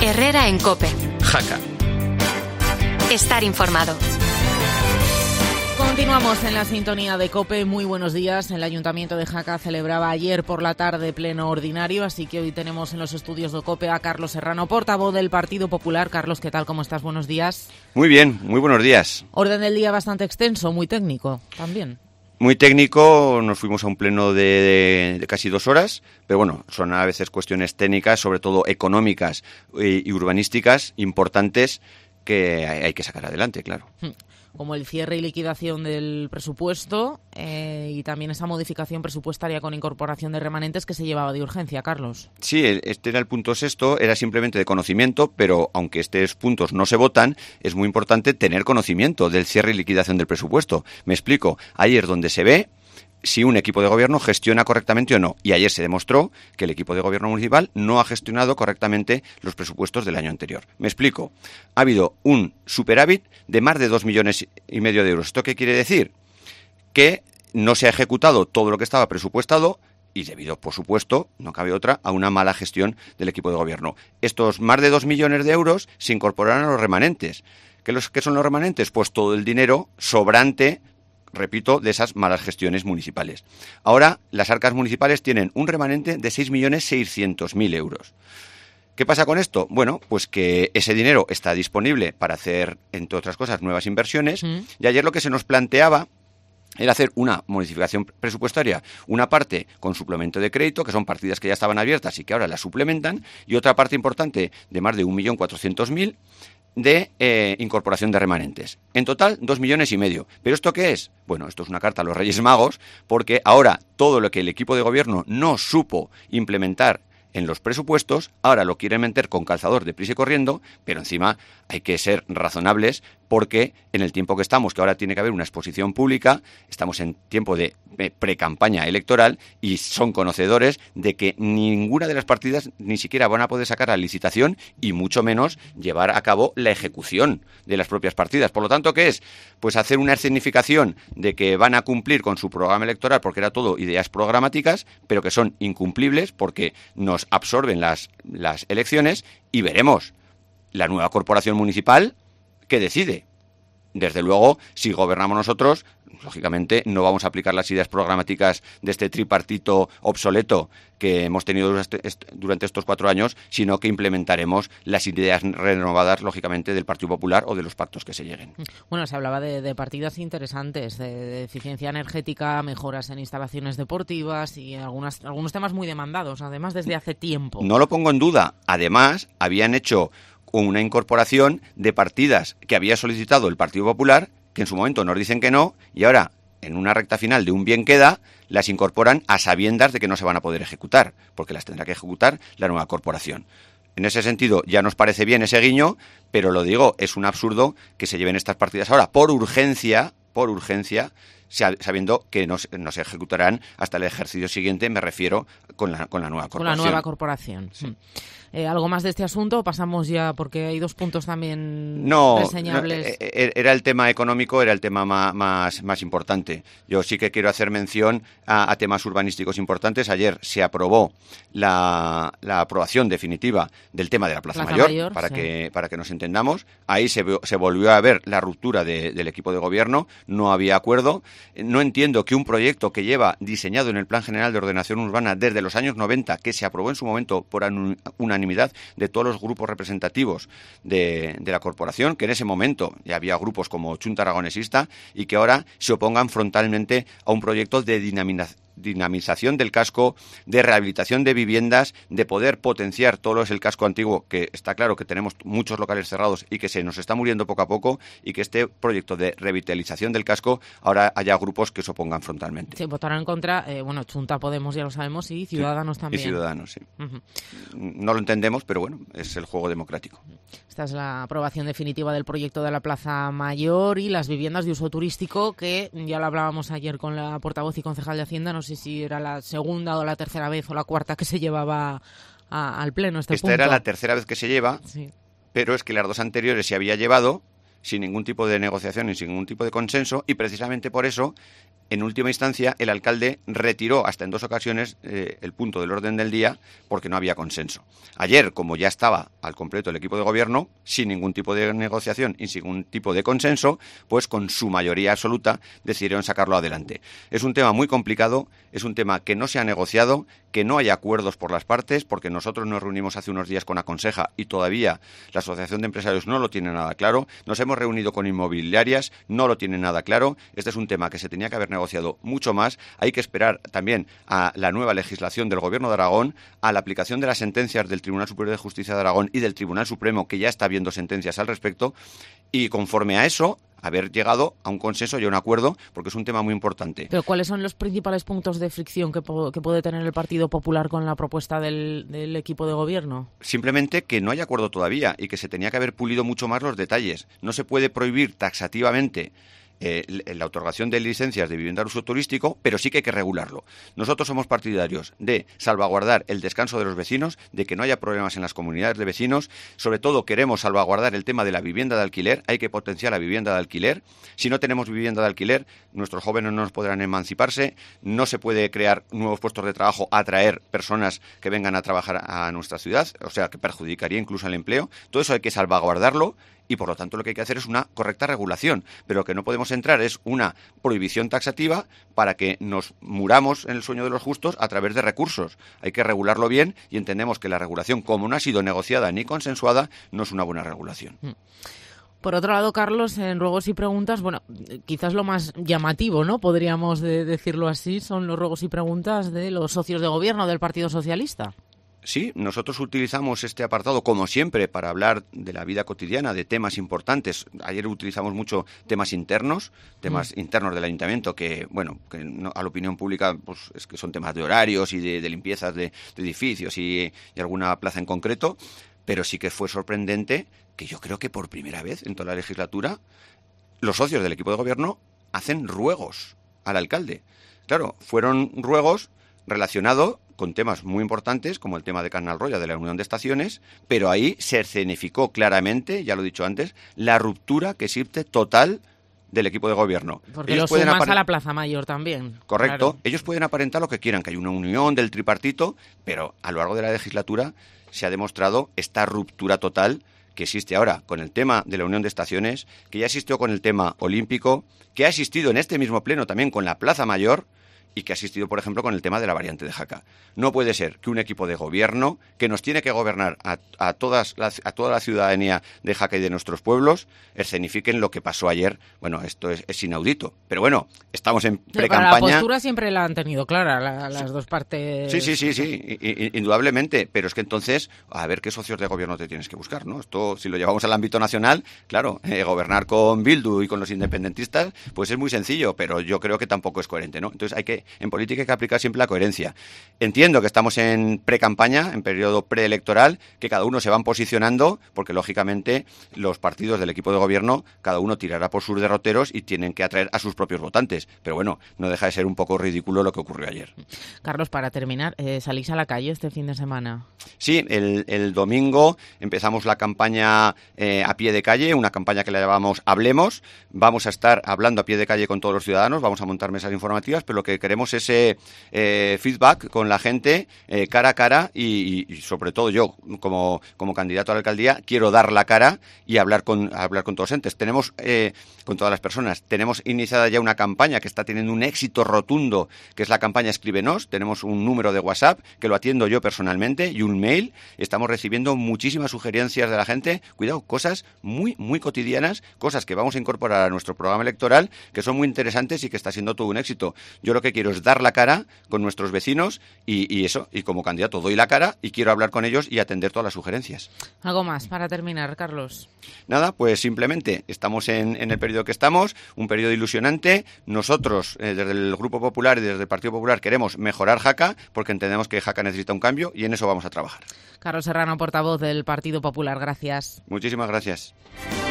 Herrera en COPE. Jaca. Estar informado. Continuamos en la sintonía de COPE. Muy buenos días. El Ayuntamiento de Jaca celebraba ayer por la tarde pleno ordinario, así que hoy tenemos en los estudios de COPE a Carlos Serrano, portavoz del Partido Popular. Carlos, ¿qué tal? ¿Cómo estás? Buenos días. Muy bien, muy buenos días. Orden del día bastante extenso, muy técnico también. Muy técnico, nos fuimos a un pleno de casi 2 horas, pero bueno, son a veces cuestiones técnicas, sobre todo económicas y urbanísticas, importantes, que hay que sacar adelante, claro. Como el cierre y liquidación del presupuesto y también esa modificación presupuestaria con incorporación de remanentes que se llevaba de urgencia, Carlos. Sí, este era el punto sexto, era simplemente de conocimiento, pero aunque estos puntos no se votan, es muy importante tener conocimiento del cierre y liquidación del presupuesto. Me explico, ahí es donde se ve si un equipo de gobierno gestiona correctamente o no. Y ayer se demostró que el equipo de gobierno municipal no ha gestionado correctamente los presupuestos del año anterior. Me explico. Ha habido un superávit de más de 2,5 millones de euros. ¿Esto qué quiere decir? Que no se ha ejecutado todo lo que estaba presupuestado y debido, por supuesto, no cabe otra, a una mala gestión del equipo de gobierno. Estos más de 2 millones de euros se incorporarán a los remanentes. ¿Qué son los remanentes? Pues todo el dinero sobrante, repito, de esas malas gestiones municipales. Ahora, las arcas municipales tienen un remanente de 6.600.000 euros. ¿Qué pasa con esto? Bueno, pues que ese dinero está disponible para hacer, entre otras cosas, nuevas inversiones. Y ayer lo que se nos planteaba era hacer una modificación presupuestaria, una parte con suplemento de crédito, que son partidas que ya estaban abiertas y que ahora las suplementan, y otra parte importante de más de 1.400.000 de incorporación de remanentes. En total, 2,5 millones. ¿Pero esto qué es? Bueno, esto es una carta a los Reyes Magos, porque ahora todo lo que el equipo de gobierno no supo implementar en los presupuestos, ahora lo quieren meter con calzador deprisa y corriendo, pero encima hay que ser razonables porque en el tiempo que estamos, que ahora tiene que haber una exposición pública, estamos en tiempo de precampaña electoral y son conocedores de que ninguna de las partidas ni siquiera van a poder sacar a licitación y mucho menos llevar a cabo la ejecución de las propias partidas. Por lo tanto, ¿qué es? Pues hacer una escenificación de que van a cumplir con su programa electoral porque era todo ideas programáticas, pero que son incumplibles porque nos absorben las elecciones y veremos la nueva corporación municipal que decide. Desde luego, si gobernamos nosotros, lógicamente no vamos a aplicar las ideas programáticas de este tripartito obsoleto que hemos tenido durante estos 4 años, sino que implementaremos las ideas renovadas, lógicamente, del Partido Popular o de los pactos que se lleguen. Bueno, se hablaba de partidas interesantes, de eficiencia energética, mejoras en instalaciones deportivas y algunos temas muy demandados, además, desde hace tiempo. No lo pongo en duda. Además, habían hecho una incorporación de partidas que había solicitado el Partido Popular, que en su momento nos dicen que no, y ahora, en una recta final de un bien queda, las incorporan a sabiendas de que no se van a poder ejecutar, porque las tendrá que ejecutar la nueva corporación. En ese sentido, ya nos parece bien ese guiño, pero lo digo, es un absurdo que se lleven estas partidas ahora por urgencia, sabiendo que no se ejecutarán hasta el ejercicio siguiente, me refiero con la nueva corporación. Con la nueva corporación. Sí. ¿Algo más de este asunto? Pasamos ya, porque hay 2 puntos también reseñables. Era el tema económico, era el tema más importante. Yo sí que quiero hacer mención a temas urbanísticos importantes. Ayer se aprobó la aprobación definitiva del tema de la Plaza Mayor para que nos entendamos. Ahí se volvió a ver la ruptura del equipo de gobierno, no había acuerdo. No entiendo que un proyecto que lleva diseñado en el Plan General de Ordenación Urbana desde los años 90, que se aprobó en su momento por unanimidad de todos los grupos representativos de la corporación, que en ese momento ya había grupos como Chunta Aragonesista, y que ahora se opongan frontalmente a un proyecto de dinamización del casco, de rehabilitación de viviendas, de poder potenciar todo lo que es el casco antiguo, que está claro que tenemos muchos locales cerrados y que se nos está muriendo poco a poco, y que este proyecto de revitalización del casco ahora haya grupos que se opongan frontalmente. Sí, votaron en contra, Chunta, Podemos, ya lo sabemos, y Ciudadanos también. Y Ciudadanos, sí. No lo entendemos, pero bueno, es el juego democrático. Esta es la aprobación definitiva del proyecto de la Plaza Mayor y las viviendas de uso turístico, que ya lo hablábamos ayer con la portavoz y concejal de Hacienda, no sé si era la segunda o la tercera vez o la cuarta que se llevaba al pleno este punto. Esta era la tercera vez que se lleva, sí. Pero es que las 2 anteriores se había llevado sin ningún tipo de negociación y sin ningún tipo de consenso, y precisamente por eso en última instancia, el alcalde retiró hasta en 2 ocasiones el punto del orden del día porque no había consenso. Ayer, como ya estaba al completo el equipo de gobierno, sin ningún tipo de negociación y sin ningún tipo de consenso, pues con su mayoría absoluta decidieron sacarlo adelante. Es un tema muy complicado, es un tema que no se ha negociado, que no hay acuerdos por las partes, porque nosotros nos reunimos hace unos días con Aconseja y todavía la Asociación de Empresarios no lo tiene nada claro. Nos hemos reunido con inmobiliarias, no lo tienen nada claro. Este es un tema que se tenía que haber negociado mucho más. Hay que esperar también a la nueva legislación del Gobierno de Aragón, a la aplicación de las sentencias del Tribunal Superior de Justicia de Aragón y del Tribunal Supremo, que ya está viendo sentencias al respecto, y conforme a eso, haber llegado a un consenso y a un acuerdo, porque es un tema muy importante. Pero ¿cuáles son los principales puntos de fricción que puede tener el Partido Popular con la propuesta del equipo de gobierno? Simplemente que no hay acuerdo todavía y que se tenía que haber pulido mucho más los detalles. No se puede prohibir taxativamente la otorgación de licencias de vivienda de uso turístico, pero sí que hay que regularlo. Nosotros somos partidarios de salvaguardar el descanso de los vecinos, de que no haya problemas en las comunidades de vecinos. Sobre todo queremos salvaguardar el tema de la vivienda de alquiler. Hay que potenciar la vivienda de alquiler. Si no tenemos vivienda de alquiler, nuestros jóvenes no nos podrán emanciparse, no se puede crear nuevos puestos de trabajo, atraer personas que vengan a trabajar a nuestra ciudad, o sea, que perjudicaría incluso el empleo. Todo eso hay que salvaguardarlo. Y, por lo tanto, lo que hay que hacer es una correcta regulación. Pero lo que no podemos entrar es una prohibición taxativa para que nos muramos en el sueño de los justos a través de recursos. Hay que regularlo bien y entendemos que la regulación, como no ha sido negociada ni consensuada, no es una buena regulación. Por otro lado, Carlos, en ruegos y preguntas, bueno, quizás lo más llamativo, ¿no? Podríamos decirlo así, son los ruegos y preguntas de los socios de gobierno del Partido Socialista. Sí, nosotros utilizamos este apartado, como siempre, para hablar de la vida cotidiana, de temas importantes. Ayer utilizamos mucho temas internos internos del ayuntamiento, que, bueno, que no, a la opinión pública pues es que son temas de horarios y de limpiezas de edificios y alguna plaza en concreto, pero sí que fue sorprendente que yo creo que por primera vez en toda la legislatura los socios del equipo de gobierno hacen ruegos al alcalde. Claro, fueron ruegos relacionados con temas muy importantes, como el tema de Canalroya, de la Unión de Estaciones, pero ahí se escenificó claramente, ya lo he dicho antes, la ruptura que existe total del equipo de gobierno. Porque ellos lo sumas a la Plaza Mayor también. Correcto. Claro. Ellos pueden aparentar lo que quieran, que hay una unión del tripartito, pero a lo largo de la legislatura se ha demostrado esta ruptura total que existe ahora con el tema de la Unión de Estaciones, que ya existió con el tema olímpico, que ha existido en este mismo pleno también con la Plaza Mayor, y que ha asistido, por ejemplo, con el tema de la variante de Jaca. No puede ser que un equipo de gobierno que nos tiene que gobernar a toda la ciudadanía de Jaca y de nuestros pueblos escenifiquen lo que pasó ayer. Bueno, esto es inaudito. Pero bueno, estamos en precampaña. La postura siempre la han tenido clara las dos partes. Sí, indudablemente. Pero es que entonces, a ver qué socios de gobierno te tienes que buscar, ¿no? Esto, si lo llevamos al ámbito nacional, claro, gobernar con Bildu y con los independentistas, pues es muy sencillo, pero yo creo que tampoco es coherente, ¿no? Entonces en política hay que aplicar siempre la coherencia. Entiendo que estamos en precampaña, en periodo preelectoral, que cada uno se van posicionando, porque lógicamente los partidos del equipo de gobierno, cada uno tirará por sus derroteros y tienen que atraer a sus propios votantes. Pero bueno, no deja de ser un poco ridículo lo que ocurrió ayer. Carlos, para terminar, ¿salís a la calle este fin de semana? Sí, el domingo empezamos la campaña a pie de calle, una campaña que la llamamos Hablemos. Vamos a estar hablando a pie de calle con todos los ciudadanos, vamos a montar mesas informativas, pero lo que queremos ese feedback con la gente cara a cara y sobre todo yo como candidato a la alcaldía quiero dar la cara y hablar con todos los entes. Tenemos con todas las personas. Tenemos iniciada ya una campaña que está teniendo un éxito rotundo, que es la campaña Escríbenos. Tenemos un número de WhatsApp que lo atiendo yo personalmente y un mail. Estamos recibiendo muchísimas sugerencias de la gente. Cuidado, cosas muy, muy cotidianas, cosas que vamos a incorporar a nuestro programa electoral que son muy interesantes y que está siendo todo un éxito. Yo lo que quiero es dar la cara con nuestros vecinos y como candidato doy la cara y quiero hablar con ellos y atender todas las sugerencias. ¿Algo más para terminar, Carlos? Nada, pues simplemente estamos en el periodo que estamos, un periodo ilusionante. Nosotros, desde el Grupo Popular y desde el Partido Popular, queremos mejorar Jaca porque entendemos que Jaca necesita un cambio y en eso vamos a trabajar. Carlos Serrano, portavoz del Partido Popular, gracias. Muchísimas gracias.